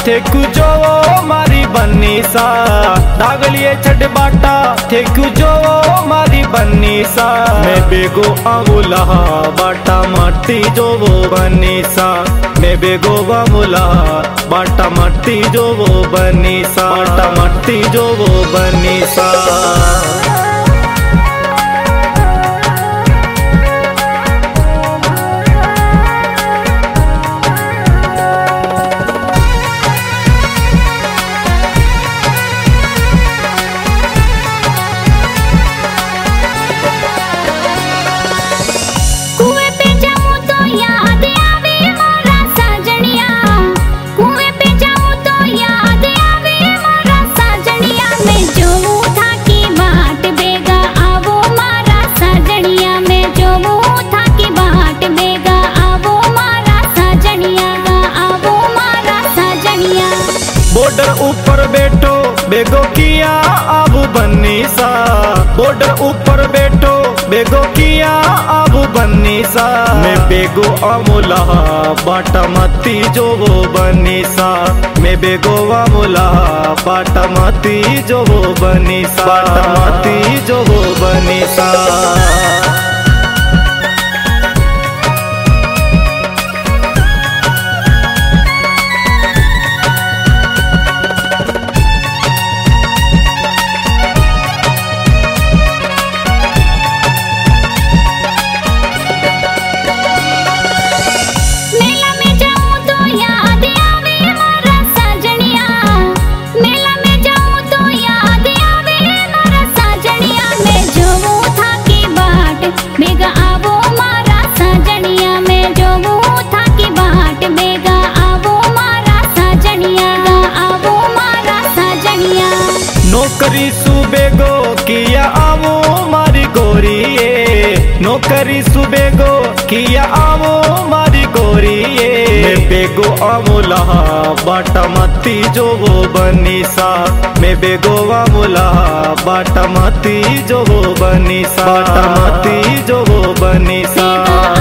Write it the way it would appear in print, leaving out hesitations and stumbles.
थेकु जो मारी बन्नी सा दागलिए छठ बाटा थेकु जो मारी बन्नी सा मैं बेगो आमुला बाटा मट्टी जो वो बन्नी सा मैं बेगो आमुला बाटा मट्टी जो वो बन्नी सा बाटा मट्टी जो वो बन्नी सा। बॉर्डर ऊपर बैठो बेगो किया आबू बन्नी सा बॉर्डर ऊपर बैठो बेगो किया आबू बन्नी सा मैं बेगो आमुला बाटा मती जो वो बन्नी सा मैं बेगो आमुला बाटा मती जो वो बन्नी सा बाटा मती जो वो बन्नी सा। नौकरी सुबेगो किया आवो मारी गोरिये नौकरी सुबेगो किया आवो मारी गोरिये मैं बेगो आमुला बाटा मती जो वो बन्नी सा मैं बेगो आमुला बाटा मती जो वो बन्नी सा बाटा मती जो वो बन्नी सा।